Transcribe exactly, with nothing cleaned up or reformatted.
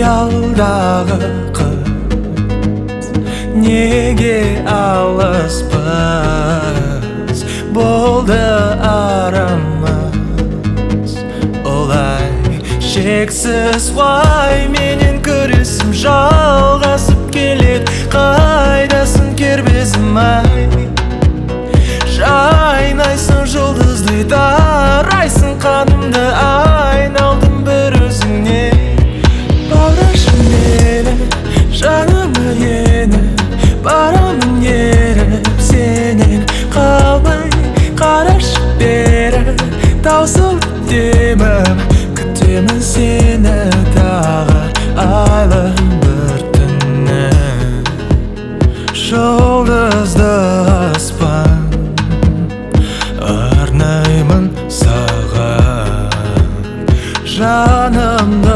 алдағы қыз, неге алыспыз, болды арамыз олай шексіз. Уай, менен күресім жалғасып келеді, қайдасың кербезім ай? Жайнайсың жұлдыздай тарайсың, қанымды айналдым бір өзіңне. Баурашым мені, жаныма еніп, барамын еріп, сенен қалмай. Қарашы бері, таусылып демім, күтемін сені тағы айлы бір түні. Жұлдызды аспан арнаймын саған, жанымды